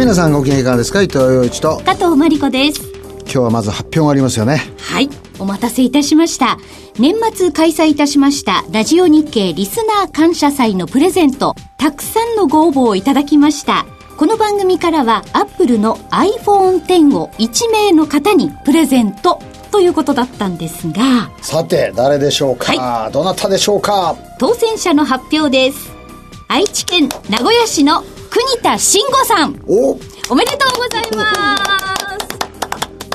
皆さんご機嫌いかがですか。伊藤洋一と加藤真理子です。 今日はまず発表がありますよね。 はい、お待たせいたしました。年末開催いたしましたラジオ日経リスナー感謝祭のプレゼント、たくさんのご応募をいただきました。この番組からはアップルの iPhone X を1名の方にプレゼントということだったんですが、 さて誰でしょうか、はい、どなたでしょうか。 当選者の発表です。愛知県名古屋市の国田慎吾さん、おめでとうございます。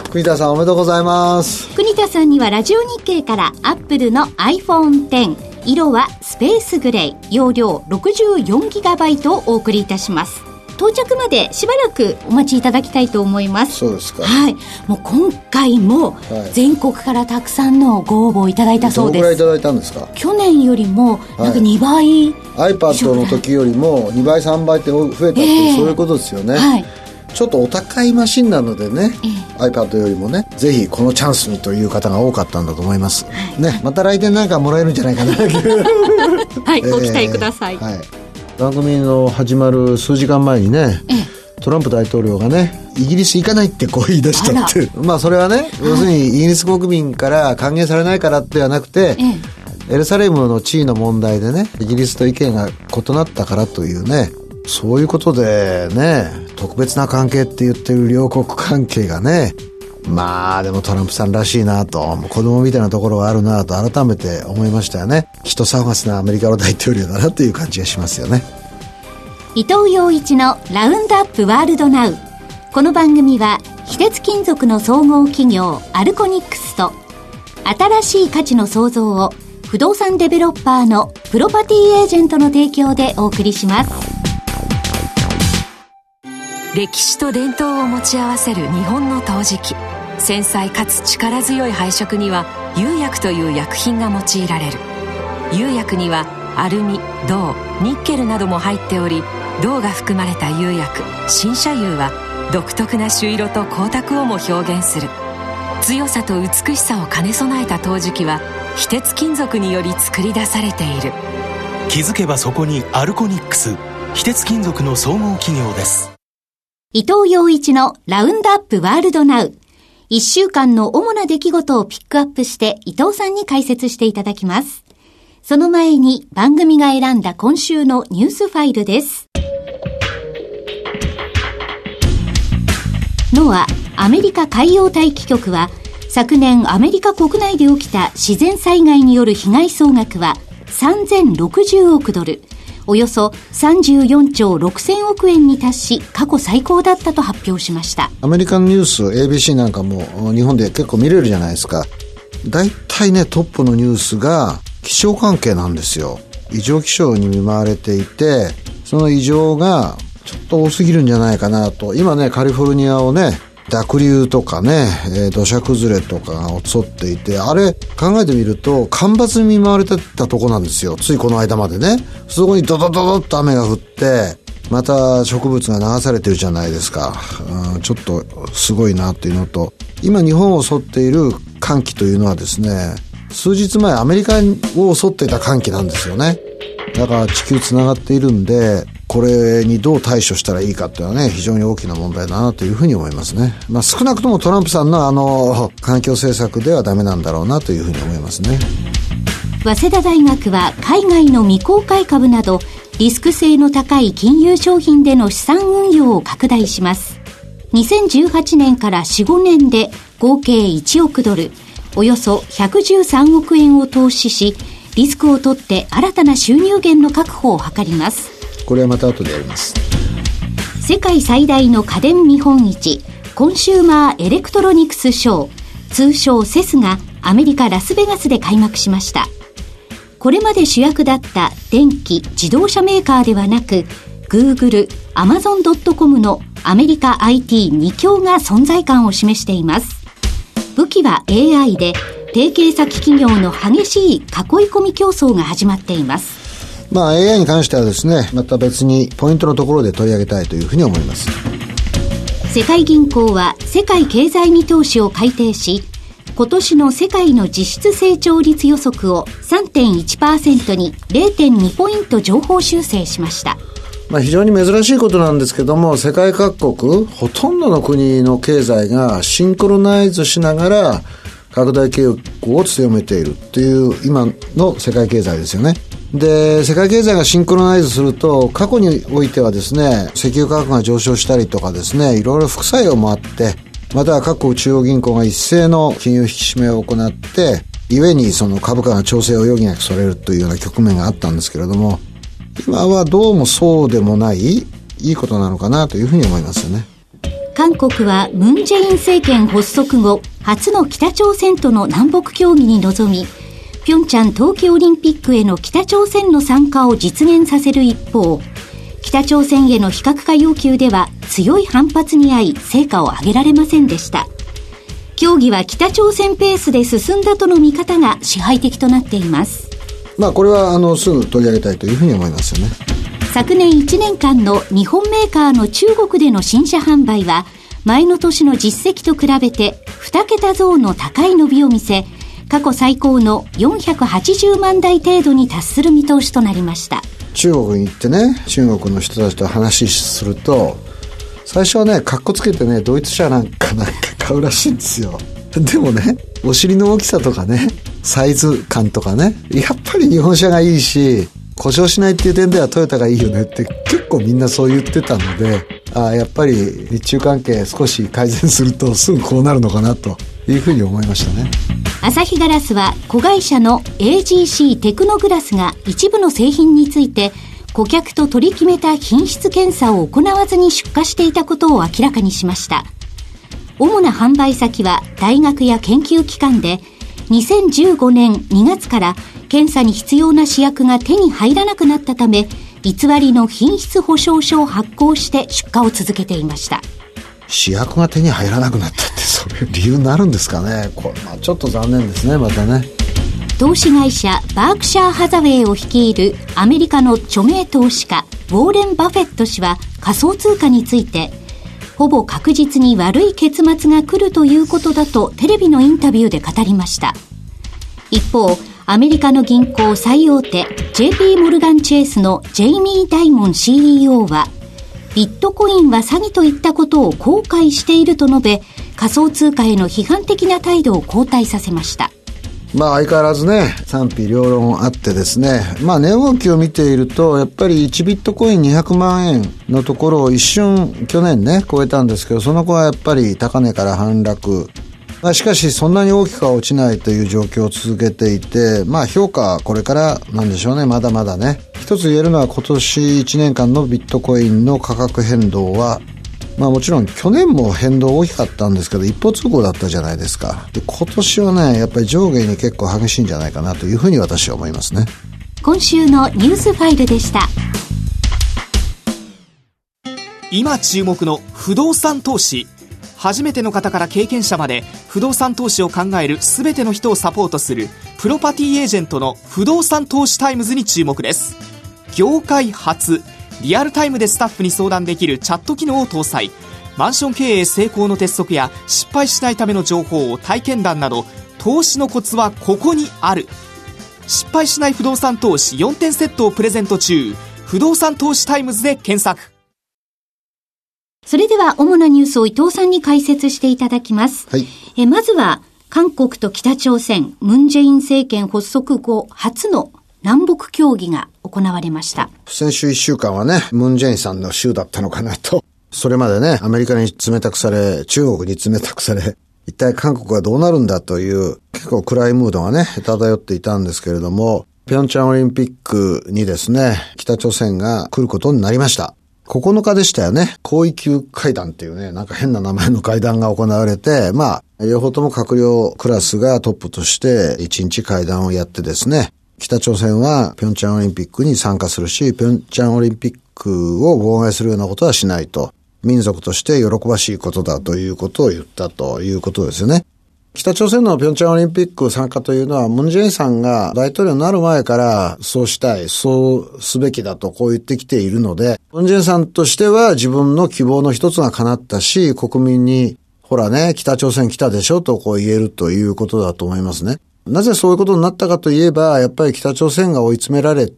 国田さんおめでとうございます。 国田さんにはラジオ日経からアップルの iPhone X、 色はスペースグレイ、容量 64GB をお送りいたします。到着までしばらくお待ちいただきたいと思います。 そうですか。 はい、もう今回も全国からたくさんのご応募をいただいたそうです。 どのくらいいただいたんですか。 去年よりもなんか2倍、 iPad の時よりも2倍3倍って増えたっていう、そういうことですよね。はい、ちょっとお高いマシンなのでね、iPad よりもね、ぜひこのチャンスにという方が多かったんだと思います、ね、また来年なんかもらえるんじゃないかなはい、ご期待ください。 はい、番組の始まる数時間前にね、トランプ大統領がね、イギリス行かないってこう言い出したってまあそれはね、要するにイギリス国民から歓迎されないからではなくて、エルサレムの地位の問題でね、イギリスと意見が異なったからというね、そういうことでね、特別な関係って言ってる両国関係がね、まあでもトランプさんらしいなと、子供みたいなところがあるなと改めて思いましたよね。人騒がなアメリカの大統領だなという感じがしますよね。 伊藤洋一のラウンドアップワールドナウ。この番組は非鉄金属の総合企業アルコニックスと、新しい価値の創造を不動産デベロッパーのプロパティエージェントの提供でお送りします。 歴史と伝統を持ち合わせる日本の陶磁器。繊細かつ力強い配色には釉薬という薬品が用いられる。釉薬にはアルミ、銅、ニッケルなども入っており、銅が含まれた釉薬新車釉は独特な朱色と光沢をも表現する。強さと美しさを兼ね備えた陶磁器は非鉄金属により作り出されている。 気づけばそこにアルコニックス、非鉄金属の総合企業です。 伊藤洋一のラウンドアップワールドナウ。1週間の主な出来事をピックアップして伊藤さんに解説していただきます。その前に番組が選んだ今週のニュースファイルです。NOAA アメリカ海洋大気局は、昨年アメリカ国内で起きた自然災害による被害総額は3060億ドル、およそ34兆6000億円に達し、過去最高だったと発表しました。 アメリカのニュース ABC なんかも日本で結構見れるじゃないですか。だいたいね、トップのニュースが気象関係なんですよ。異常気象に見舞われていて、その異常がちょっと多すぎるんじゃないかなと。今ね、カリフォルニアをね、濁流とかね、土砂崩れとかが襲っていて、あれ考えてみると干ばつに見舞われてたとこなんですよ。ついこの間までね。そこにドドドドッと雨が降って、また植物が流されてるじゃないですか。ちょっとすごいなっていうのと、今日本を襲っている寒気というのはですね、数日前アメリカを襲っていた寒気なんですよね。だから地球つながっているんで、これにどう対処したらいいかっていうのはね、非常に大きな問題だなというふうに思いますね。まあ少なくともトランプさんの環境政策ではダメなんだろうなというふうに思いますね。 早稲田大学は海外の未公開株などリスク性の高い金融商品での資産運用を拡大します。2018年から4、5年で合計1億ドル、およそ113億円を投資し、リスクを取って新たな収入源の確保を図ります。 これはまた後でやります。 世界最大の家電見本市、コンシューマーエレクトロニクスショー、通称セスがアメリカラスベガスで開幕しました。これまで主役だった電気自動車メーカーではなく、Google、Amazon.com のアメリカ IT2 強が存在感を示しています。武器は AI で、提携先企業の激しい囲い込み競争が始まっています。 まあ AI に関してはですね、また別にポイントのところで取り上げたいというふうに思います。 世界銀行は世界経済見通しを改定し、今年の世界の実質成長率予測を 3.1% に 0.2 ポイント上方修正しました。 非常に珍しいことなんですけども、世界各国、ほとんどの国の経済がシンクロナイズしながら拡大傾向を強めているっていう今の世界経済ですよね。で、世界経済がシンクロナイズすると、過去においてはですね、石油価格が上昇したりとかですね、いろいろ副作用もあって、または各国中央銀行が一斉の金融引き締めを行って、故にその株価が調整を余儀なくされるというような局面があったんですけれども、今はどうもそうでもない、いいことなのかなというふうに思いますよね。 韓国はムン・ジェイン政権発足後、初の北朝鮮との南北協議に臨み、平昌冬季オリンピックへの北朝鮮の参加を実現させる一方、北朝鮮への非核化要求では強い反発に遭い成果を上げられませんでした。協議は北朝鮮ペースで進んだとの見方が支配的となっています。 これはすぐ取り上げたいというふうに思いますよね。 昨年1年間の日本メーカーの中国での新車販売は前の年の実績と比べて2桁増の高い伸びを見せ、過去最高の480万台程度に達する見通しとなりました。 中国に行ってね、中国の人たちと話すると、最初はね、カッコつけてね、ドイツ車なんか買うらしいんですよ。でもね、お尻の大きさとかね、サイズ感とかね、やっぱり日本車がいいし、故障しないっていう点ではトヨタがいいよねって結構みんなそう言ってたので、やっぱり日中関係少し改善するとすぐこうなるのかなというふうに思いましたね。 アサヒガラスは子会社の AGC テクノグラスが一部の製品について顧客と取り決めた品質検査を行わずに出荷していたことを明らかにしました。主な販売先は大学や研究機関で、2015年2月から検査に必要な試薬が手に入らなくなったため、偽りの品質保証書を発行して出荷を続けていました。 試薬が手に入らなくなったって、それ理由になるんですかね。これちょっと残念ですね。またね、 投資会社バークシャーハザウェイを率いるアメリカの著名投資家ウォーレン・バフェット氏は仮想通貨について、ほぼ確実に悪い結末が来るということだとテレビのインタビューで語りました。一方、アメリカの銀行最大手 JP モルガンチェイスのジェイミー・ダイモン CEO は、ビットコインは詐欺といったことを後悔していると述べ、仮想通貨への批判的な態度を後退させました。 相変わらずね、賛否両論あってですね、値動きを見ていると、やっぱり1ビットコイン200万円のところを一瞬去年ね、超えたんですけど、その後はやっぱり高値から反落。しかしそんなに大きくは落ちないという状況を続けていて、評価はこれからなんでしょうね。まだまだね。一つ言えるのは、今年1年間のビットコインの価格変動は、もちろん去年も変動大きかったんですけど、一方通行だったじゃないですか。で、今年はね、やっぱり上下に結構激しいんじゃないかなというふうに私は思いますね。 今週のニュースファイルでした。 今注目の不動産投資。初めての方から経験者まで不動産投資を考える全ての人をサポートするプロパティエージェントの不動産投資タイムズに注目です。業界初、リアルタイムでスタッフに相談できるチャット機能を搭載。マンション経営成功の鉄則や失敗しないための情報を体験談など、投資のコツはここにある。失敗しない不動産投資4点セットをプレゼント中。不動産投資タイムズで検索。 それでは主なニュースを伊藤さんに解説していただきます。 はい。 まずは韓国と北朝鮮、ムン・ジェイン政権発足後初の南北協議が行われました。 先週1週間はね、ムン・ジェインさんの週だったのかなと。それまでね、アメリカに冷たくされ、中国に冷たくされ、一体韓国はどうなるんだという結構暗いムードがね、漂っていたんですけれども、平昌オリンピックにですね、北朝鮮が来ることになりました。9日でしたよね。高位級会談っていうね、なんか変な名前の会談が行われて、両方とも閣僚クラスがトップとして1日会談をやってですね、北朝鮮は平昌オリンピックに参加するし、平昌オリンピックを妨害するようなことはしないと、民族として喜ばしいことだということを言ったということですよね。北朝鮮の平昌オリンピック参加というのは、ムン・ジェインさんが大統領になる前からそうしたい、そうすべきだとこう言ってきているので、ムン・ジェインさんとしては自分の希望の一つが叶ったし、国民にほらね、北朝鮮来たでしょとこう言えるということだと思いますね。なぜそういうことになったかといえば、やっぱり北朝鮮が追い詰められて、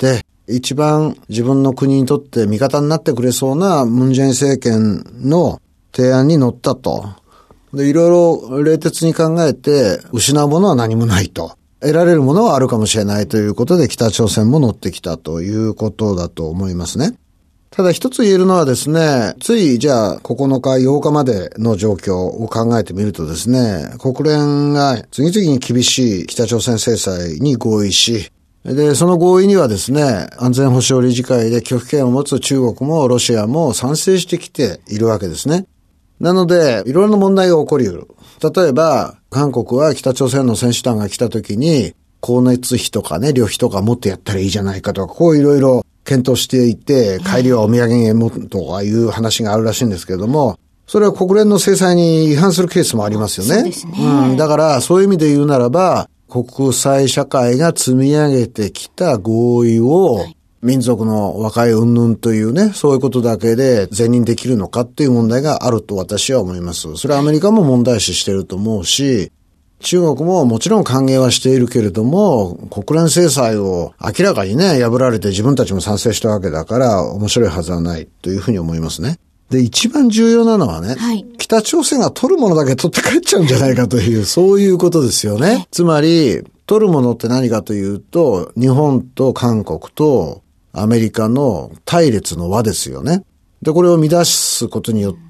一番自分の国にとって味方になってくれそうなムンジェイン政権の提案に乗ったと。で、いろいろ冷徹に考えて、失うものは何もないと。得られるものはあるかもしれないということで、北朝鮮も乗ってきたということだと思いますね。ただ一つ言えるのはですね、ついじゃあ9日、8日までの状況を考えてみるとですね、国連が次々に厳しい北朝鮮制裁に合意し、で、その合意にはですね、安全保障理事会で拒否権を持つ中国もロシアも賛成してきているわけですね。なので、いろいろな問題が起こり得る。例えば、韓国は北朝鮮の選手団が来た時に、光熱費とかね、旅費とかもっとやったらいいじゃないかとか、こういろいろ検討していて、帰りはお土産にもとかいう話があるらしいんですけれども、それは国連の制裁に違反するケースもありますよね。 そうですね。 だからそういう意味で言うならば、国際社会が積み上げてきた合意を、民族の和解云々というね、そういうことだけで善任できるのかっていう問題があると私は思います。それはアメリカも問題視していると思うし、中国ももちろん歓迎はしているけれども、国連制裁を明らかにね、破られて自分たちも賛成したわけだから、面白いはずはないというふうに思いますね。で、一番重要なのはね、北朝鮮が取るものだけ取って帰っちゃうんじゃないかという、そういうことですよね。つまり、取るものって何かというと、日本と韓国とアメリカの対立の輪ですよね。で、これを乱すことによって、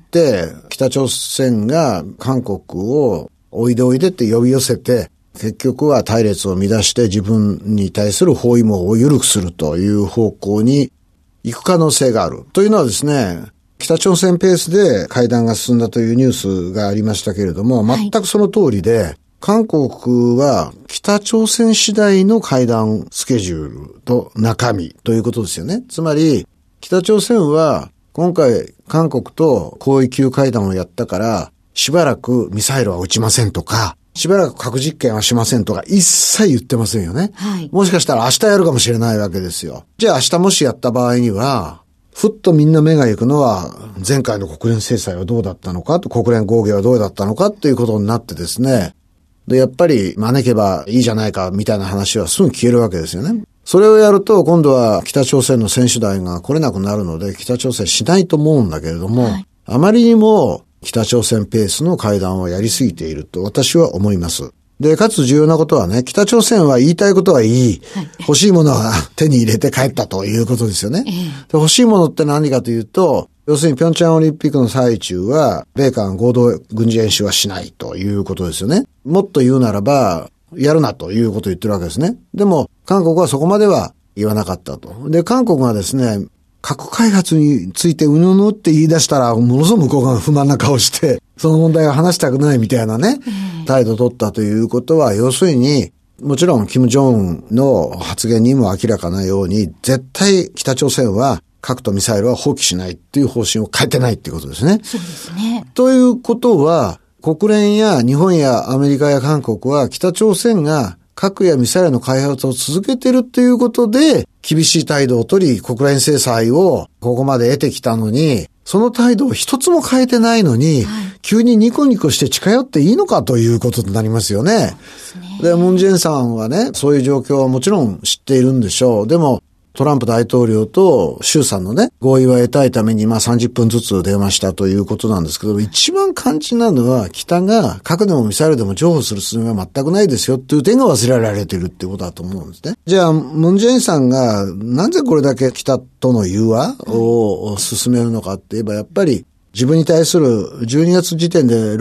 北朝鮮が韓国をおいでおいでって呼び寄せて、結局は対立を乱して自分に対する包囲網を緩くするという方向に行く可能性がある。というのはですね、北朝鮮ペースで会談が進んだというニュースがありましたけれども、全くその通りで、韓国は北朝鮮次第の会談スケジュールと中身ということですよね。つまり、北朝鮮は今回韓国と高位級会談をやったから、しばらくミサイルは撃ちませんとか、しばらく核実験はしませんとか一切言ってませんよね。もしかしたら明日やるかもしれないわけですよ。じゃあ明日もしやった場合には、ふっとみんな目が行くのは、前回の国連制裁はどうだったのか、国連合議はどうだったのかっていうことになってですね。で、やっぱり招けばいいじゃないかみたいな話はすぐ消えるわけですよね。それをやると今度は北朝鮮の選手団が来れなくなるので北朝鮮しないと思うんだけれども、あまりにも北朝鮮ペースの会談をやりすぎていると私は思います。で、かつ重要なことはね、北朝鮮は言いたいことは言い、欲しいものは手に入れて帰ったということですよね。で、欲しいものって何かというと、要するに平昌オリンピックの最中は、米韓合同軍事演習はしないということですよね。もっと言うならば、やるなということを言ってるわけですね。でも、韓国はそこまでは言わなかったと。で、韓国がですね、核開発についてうぬぬって言い出したら、ものすごく向こうが不満な顔して、その問題を話したくないみたいなね、態度を取ったということは、要するに、もちろん、金正恩の発言にも明らかなように、絶対北朝鮮は核とミサイルは放棄しないっていう方針を変えてないっていうことですね。 そうですね。 ということは、国連や日本やアメリカや韓国は北朝鮮が核やミサイルの開発を続けているということで、厳しい態度を取り、国連制裁をここまで得てきたのに、その態度を一つも変えてないのに、急にニコニコして近寄っていいのかということになりますよね。で、ムンジェインさんはね、そういう状況はもちろん知っているんでしょう。でも、トランプ大統領と習さんのね、合意を得たいために30分ずつ電話したということなんですけど、一番肝心なのは北が核でもミサイルでも譲歩するつもりは全くないですよっていう点が忘れられているっていうことだと思うんですね。じゃあ、ムンジェインさんがなぜこれだけ北との融和を進めるのかって言えば、やっぱり自分に対する12月時点で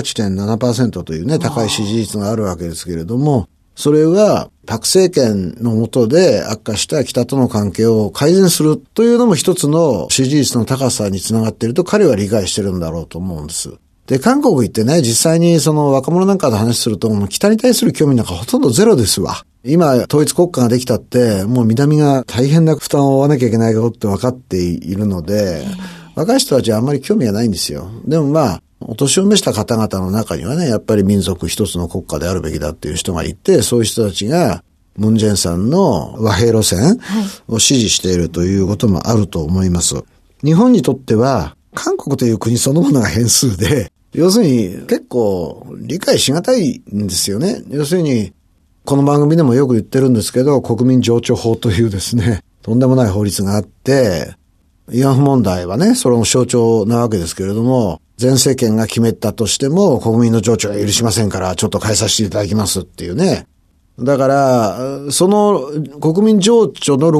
68.7% というね、高い支持率があるわけですけれども、それは、朴政権の下で悪化した北との関係を改善するというのも一つの支持率の高さにつながっていると彼は理解してるんだろうと思うんです。で、韓国行ってね、実際にその若者なんかと話すると、もう北に対する興味なんかほとんどゼロですわ。今、統一国家ができたって、もう南が大変な負担を負わなきゃいけないことって分かっているので、若い人たちはあんまり興味がないんですよ。でもまあ、お年を召した方々の中にはね、やっぱり民族一つの国家であるべきだっていう人がいて、そういう人たちがムンジェインさんの和平路線を支持しているということもあると思います。日本にとっては、韓国という国そのものが変数で、要するに結構理解しがたいんですよね。要するに、この番組でもよく言ってるんですけど、国民情緒法というですね、 とんでもない法律があって、慰安婦問題はね、それの象徴なわけですけれども、前政権が決めたとしても国民の情緒は許しませんからちょっと変えさせていただきますっていうね。だから、その国民情緒の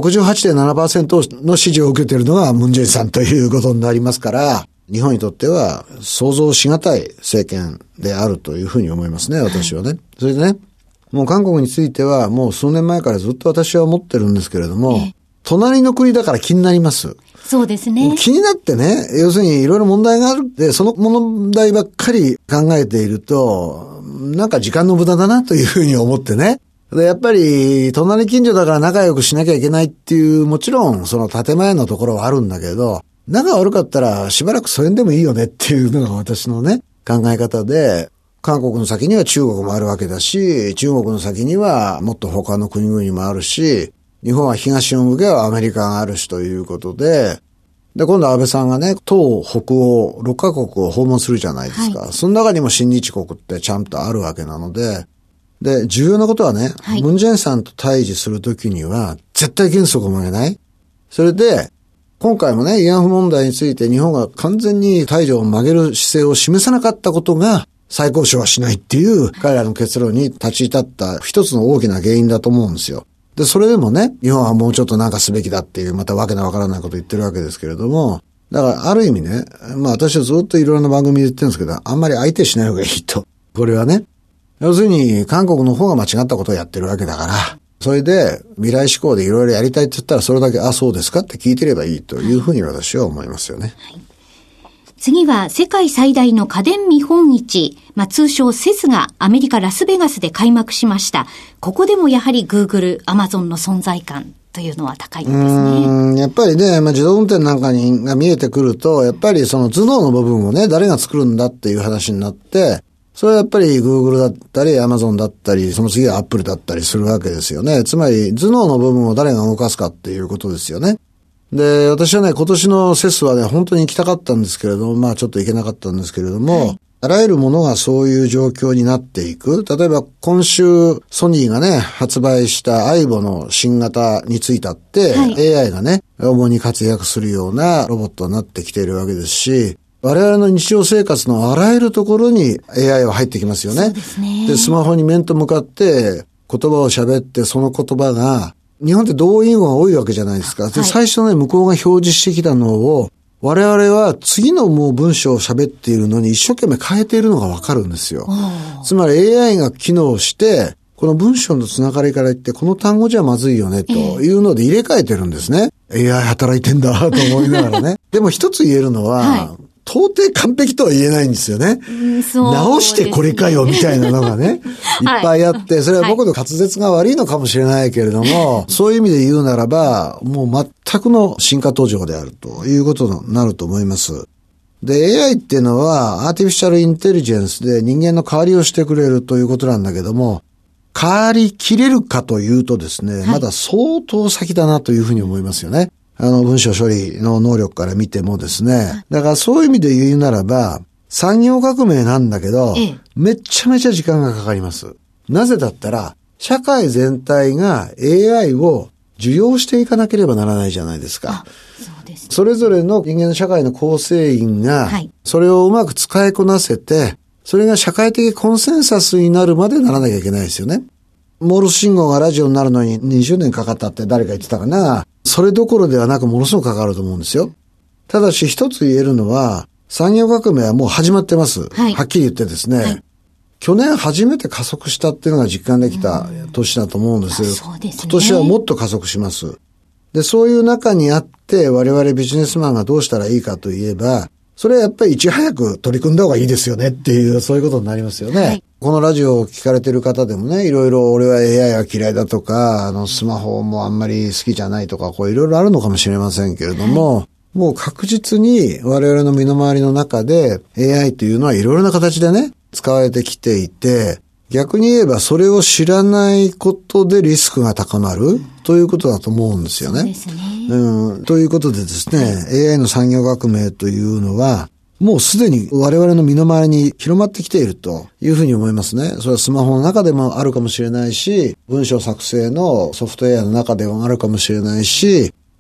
68.7% の支持を受けているのがムン・ジェインさんということになりますから、日本にとっては想像しがたい政権であるというふうに思いますね、私はね。それでね、もう韓国についてはもう数年前からずっと私は思ってるんですけれども、隣の国だから気になります。 そうですね。 気になってね、要するにいろいろ問題があるって、その問題ばっかり考えていると、なんか時間の無駄だなというふうに思ってね。で、やっぱり、隣近所だから仲良くしなきゃいけないっていう、もちろんその建前のところはあるんだけど、仲悪かったらしばらく疎遠でもいいよねっていうのが私のね、考え方で、韓国の先には中国もあるわけだし、中国の先にはもっと他の国々もあるし、日本は東を向けばアメリカがあるしということで、今度安倍さんがね、東北欧6カ国を訪問するじゃないですか。はい、その中にも親日国ってちゃんとあるわけなので、で、重要なことはね、ムン・ジェインさんと対峙するときには、絶対原則を曲げない。それで、今回もね、慰安婦問題について日本が完全に態度を曲げる姿勢を示さなかったことが、再交渉はしないっていう彼らの結論に立ち至った一つの大きな原因だと思うんですよ。で、それでもね、日本はもうちょっとなんかすべきだっていう、またわけのわからないことを言ってるわけですけれども、だからある意味ね、私はずっといろいろな番組で言ってるんですけど、あんまり相手しない方がいいと。これはね、要するに韓国の方が間違ったことをやってるわけだから、それで未来志向でいろいろやりたいって言ったらそれだけ、あ、そうですかって聞いてればいいというふうに私は思いますよね。はい、 次は世界最大の家電見本市、通称セスがアメリカラスベガスで開幕しました。ここでもやはり Google、Amazon の存在感というのは高いんですね。 やっぱりね、自動運転なんかが見えてくると、やっぱりその頭脳の部分をね、誰が作るんだっていう話になって、それはやっぱり Google だったり Amazon だったり、その次は Apple だったりするわけですよね。つまり頭脳の部分を誰が動かすかっていうことですよね。で、私はね、今年のセスはね、本当に行きたかったんですけれども、ちょっと行けなかったんですけれども、あらゆるものがそういう状況になっていく。例えば今週ソニーがね、発売したアイボの新型についたって、AI がね、主に活躍するようなロボットになってきているわけですし、我々の日常生活のあらゆるところに AI は入ってきますよね。 そうですね。 で、スマホに面と向かって言葉を喋って、その言葉が、日本って同音語が多いわけじゃないですか。で、最初ね、向こうが表示してきたのを、我々は次のもう文章を喋っているのに一生懸命変えているのがわかるんですよ。つまり AI が機能して、この文章のつながりから言って、この単語じゃまずいよね、というので入れ替えてるんですね。AI 働いてんだ、と思いながらね。でも一つ言えるのは、到底完璧とは言えないんですよね。直してこれかよみたいなのがね、いっぱいあって、それは僕の滑舌が悪いのかもしれないけれども、そういう意味で言うならば、もう全くの進化途上であるということになると思います。で、AI っていうのは、アーティフィシャルインテリジェンスで人間の代わりをしてくれるということなんだけども、代わりきれるかというとですね、まだ相当先だなというふうに思いますよね。文章処理の能力から見てもですね。だからそういう意味で言うならば、産業革命なんだけど、めちゃめちゃ時間がかかります。なぜだったら、社会全体が AI を受容していかなければならないじゃないですか。 そうですね。 それぞれの人間の社会の構成員が、それをうまく使いこなせて、それが社会的コンセンサスになるまでならなきゃいけないですよね。モールス信号がラジオになるのに20年かかったって誰か言ってたかな。それどころではなくものすごくかかると思うんですよ。ただし一つ言えるのは、産業革命はもう始まってます。はっきり言ってですね。去年初めて加速したっていうのが実感できた年だと思うんです。 そうですね。 今年はもっと加速します。で、そういう中にあって我々ビジネスマンがどうしたらいいかといえば、それはやっぱりいち早く取り組んだ方がいいですよねっていう、そういうことになりますよね。このラジオを聞かれてる方でもね、いろいろ俺は AI は嫌いだとか、スマホもあんまり好きじゃないとか、こういろいろあるのかもしれませんけれども、もう確実に我々の身の回りの中で AI というのはいろいろな形でね、使われてきていて、逆に言えばそれを知らないことでリスクが高まるということだと思うんですよね。 そうですね。 ということでですね、AI の産業革命というのは、もうすでに我々の身の回りに広まってきているというふうに思いますね。それはスマホの中でもあるかもしれないし、文章作成のソフトウェアの中でもあるかもしれないし、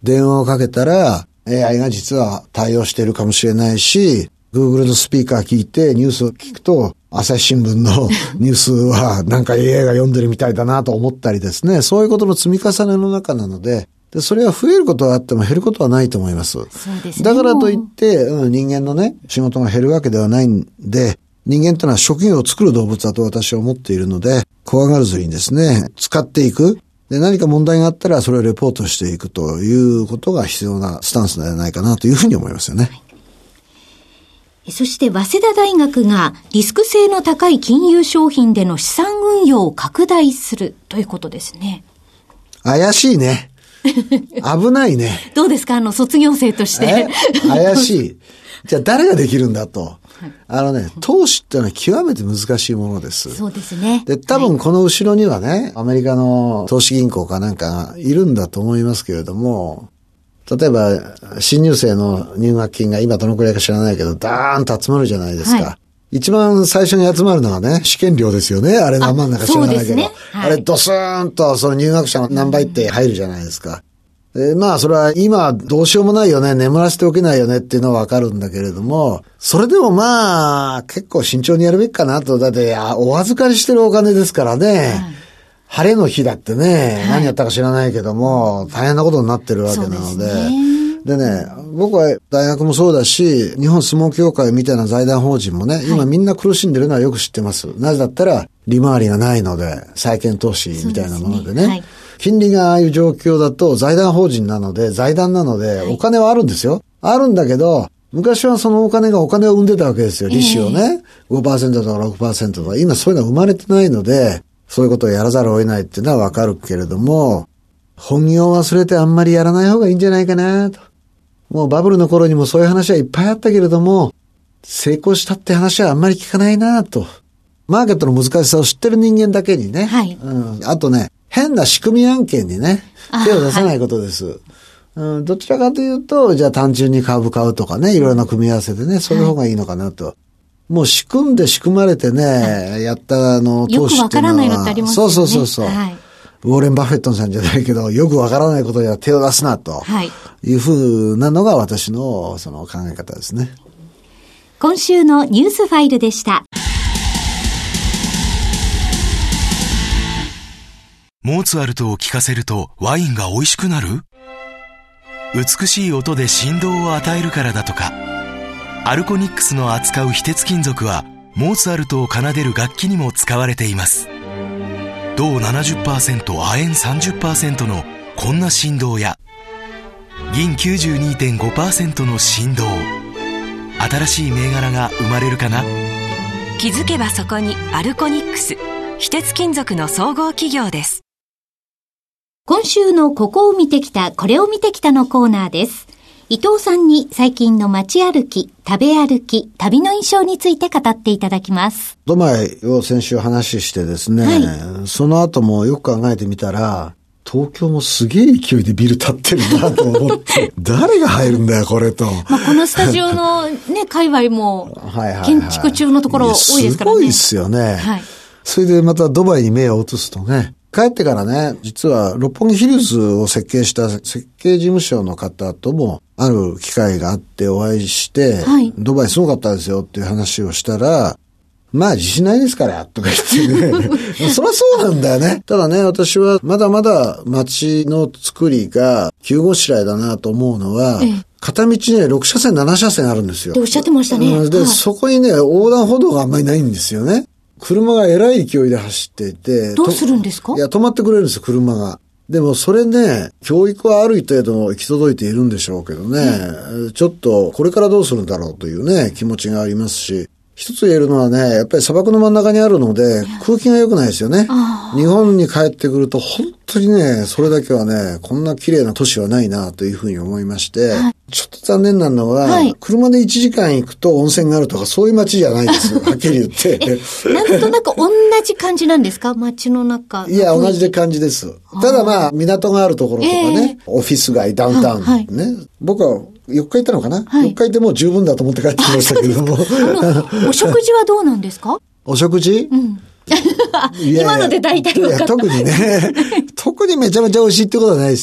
電話をかけたら AI が実は対応しているかもしれないし、Google のスピーカー聞いてニュースを聞くと、朝日新聞のニュースはなんか AI が読んでるみたいだなと思ったりですね、そういうことの積み重ねの中なので、それは増えることはあっても減ることはないと思います。 そうですね。 だからといって、人間のね、仕事が減るわけではないんで、人間というのは職業を作る動物だと私は思っているので、怖がらずにですね、使っていく。で、何か問題があったらそれをレポートしていくということが必要なスタンスではないかなというふうに思いますよね。 そして早稲田大学がリスク性の高い金融商品での資産運用を拡大するということですね。 怪しいね。危ないね。 どうですか、卒業生として。 怪しい。じゃあ誰ができるんだと。投資ってのは極めて難しいものです。 そうですね。 で、多分この後ろにはね、アメリカの投資銀行かなんかがいるんだと思いますけれども、例えば、新入生の入学金が今どのくらいか知らないけど、ダーンと集まるじゃないですか。はい、一番最初に集まるのはね、試験料ですよね。あれ何万なんか知らないけど。そうですね。はい、あれドスーンとその入学者の何倍って入るじゃないですか。まあそれは今どうしようもないよね、眠らせておけないよねっていうのはわかるんだけれども、それでもまあ結構慎重にやるべきかなと。だってお預かりしてるお金ですからね。はい、晴れの日だってね、何やったか知らないけども、大変なことになってるわけなので。でね、僕は大学もそうだし、日本相撲協会みたいな財団法人もね、今みんな苦しんでるのはよく知ってます。なぜだったら、利回りがないので、債券投資みたいなものでね。はい、金利がああいう状況だと、財団法人なので、財団なので、お金はあるんですよ。あるんだけど、昔はそのお金がお金を生んでたわけですよ。利子をね。5% とか 6% とか。今そういうのは生まれてないので、そういうことをやらざるを得ないっていうのはわかるけれども、本業を忘れてあんまりやらない方がいいんじゃないかなと。もうバブルの頃にもそういう話はいっぱいあったけれども、成功したって話はあんまり聞かないなと。マーケットの難しさを知ってる人間だけにね。はい。あとね、変な仕組み案件にね、手を出さないことです。はい、どちらかというと、じゃあ単純に株買うとかね、いろいろな組み合わせでね、そういう方がいいのかなと。はい、もう仕組んで仕組まれてね、はい、やった投資っていうのは。よくわからないのってありますよね。そう。はい、ウォーレン・バフェットさんじゃないけど、よくわからないことには手を出すなと。はい。いうふうなのが私のその考え方ですね。 今週のニュースファイルでした。 モーツァルトを聴かせるとワインが美味しくなる？美しい音で振動を与えるからだとか。アルコニックスの扱う非鉄金属はモーツァルトを奏でる楽器にも使われています。銅 70% 亜鉛 30% のこんな振動や銀 92.5% の振動、新しい銘柄が生まれるかな。 気づけばそこにアルコニックス、非鉄金属の総合企業です。 今週のここを見てきた、これを見てきたのコーナーです。伊藤さんに最近の街歩き、食べ歩き、旅の印象について語っていただきます。 ドバイを先週話してですね、はい、その後もよく考えてみたら、東京もすげえ勢いでビル建ってるなと思って、誰が入るんだよこれと。 まあこのスタジオのね、界隈も建築中のところ多いですからね。すごいですよね。はい。それでまたドバイに目を移すとね、帰ってからね、実は六本木ヒルズを設計した設計事務所の方ともある機会があってお会いして、はい、ドバイすごかったですよっていう話をしたら、まあ自信ないですからとか言ってねそりゃそうなんだよね。ただね、私はまだまだ街の作りが急ごしらえだなと思うのは、片道ね6車線7車線あるんですよっておっしゃってましたね。 で、はい、そこにね横断歩道があんまりないんですよね。車がえらい勢いで走っていて。 どうするんですか？ いや、止まってくれるんですよ、車が。でもそれね、教育はある程度行き届いているんでしょうけどね、ちょっとこれからどうするんだろうというね、気持ちがありますし、一つ言えるのはね、やっぱり砂漠の真ん中にあるので、空気が良くないですよね。日本に帰ってくると本当にね、それだけはね、こんな綺麗な都市はないなというふうに思いまして、はい、ちょっと残念なのは、はい、車で1時間行くと温泉があるとかそういう街じゃないですよ。はっきり言って。 なんとなく同じ感じなんですか？街の中。 いや、同じ感じです。ただまあ、港があるところとかね、オフィス街、ダウンタウン、はい、ね。僕は4日行ったのかな、はい、4日行ってもう十分だと思って帰ってきましたけれども。 お食事はどうなんですか？ お食事？うん。 今ので大体分かった。 特にね、特にめちゃめちゃ美味しいってことはないですよね。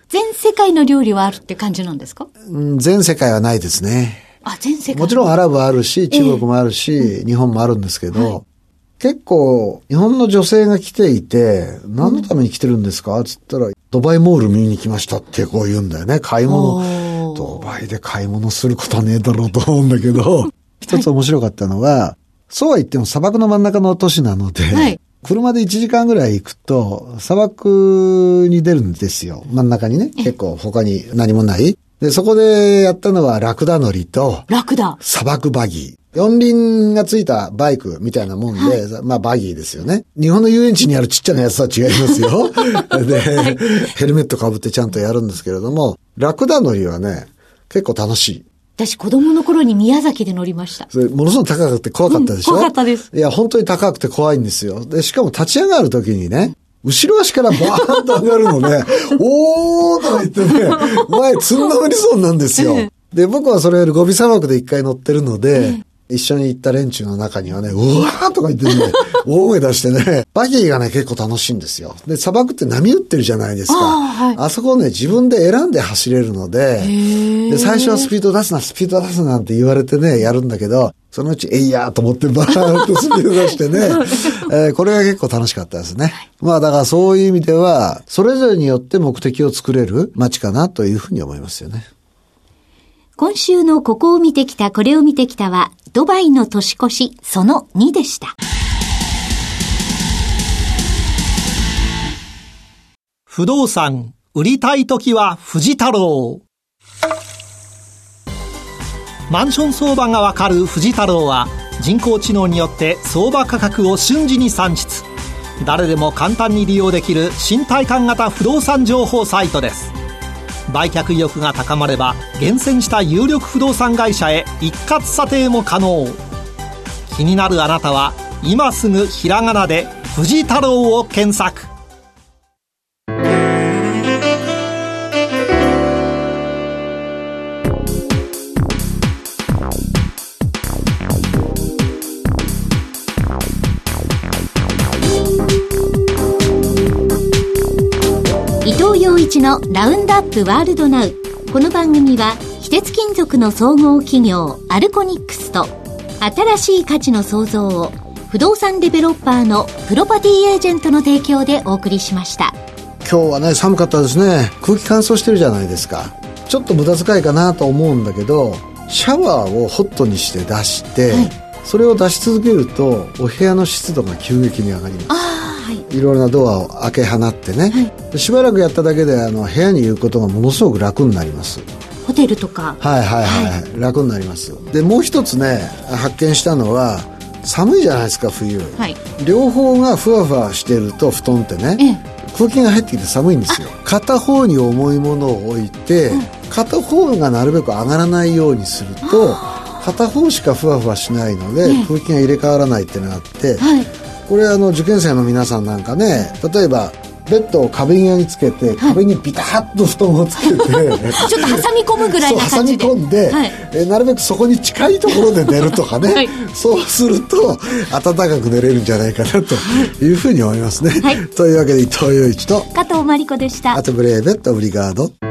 全世界の料理はあるって感じなんですか？ 全世界はないですね。 全世界。 もちろんアラブはあるし、中国もあるし、日本もあるんですけど、結構、日本の女性が来ていて、何のために来てるんですかつったら、ドバイモール見に来ましたってこう言うんだよね。買い物。ドバイで買い物することはねえだろうと思うんだけど、一つ面白かったのが、そうは言っても砂漠の真ん中の都市なので、車で1時間ぐらい行くと、砂漠に出るんですよ。真ん中にね。結構他に何もない。で、そこでやったのはラクダ乗りと、砂漠バギー。四輪がついたバイクみたいなもんで、バギーですよね。日本の遊園地にあるちっちゃなやつとは違いますよ。で、ヘルメット被ってちゃんとやるんですけれども、ラクダ乗りはね、結構楽しい。 私子供の頃に宮崎で乗りました。 それものすごく高くて怖かったでしょ？ 怖かったです。 いや、本当に高くて怖いんですよ。で、しかも立ち上がるときにね、後ろ足からバーンと上がるのね、おーとか言ってね、前つんのめりそうなんですよ。で、僕はそれよりゴビ砂漠で一回乗ってるので、一緒に行った連中の中にはね、うわーとか言ってね、大声出してね、バギーがね、結構楽しいんですよ。で、砂漠って波打ってるじゃないですか。あそこをね、自分で選んで走れるので、で、最初はスピード出すななんて言われてね、やるんだけど、そのうち、やーと思ってバーンとスピード出してね、これが結構楽しかったですね。だからそういう意味では、それぞれによって目的を作れる街かなというふうに思いますよね。 今週のここを見てきた、これを見てきたは、ドバイの年越しその2でした。 不動産売りたいときは藤太郎。マンション相場がわかる藤太郎は、人工知能によって相場価格を瞬時に算出。誰でも簡単に利用できる新体感型不動産情報サイトです。売却意欲が高まれば厳選した有力不動産会社へ一括査定も可能。気になるあなたは今すぐひらがなで藤太郎を検索。 伊藤洋一のラウンドアップワールドナウ。この番組は非鉄金属の総合企業アルコニックスと新しい価値の創造を不動産デベロッパーのプロパティエージェントの提供でお送りしました。 今日はね、寒かったですね。空気乾燥してるじゃないですか。ちょっと無駄遣いかなと思うんだけど、シャワーをホットにして出して、それを出し続けるとお部屋の湿度が急激に上がります。いろいろなドアを開け放ってね、しばらくやっただけで部屋にいることがものすごく楽になります。 ホテルとか楽になります。で、もう一つね、発見したのは、寒いじゃないですか冬、両方がふわふわしてると布団ってね、空気が入ってきて寒いんですよ。片方に重いものを置いて、片方がなるべく上がらないようにすると片方しかふわふわしないので、空気が入れ替わらないってのがあって、これ受験生の皆さんなんかね、例えばベッドを壁際につけて、壁にビタッと布団をつけてちょっと挟み込むぐらいな感じで挟み込んで、なるべくそこに近いところで寝るとかね、そうすると暖かく寝れるんじゃないかなというふうに思いますね、というわけで伊藤洋一と加藤真理子でした。 アトブレーベットオブリガード。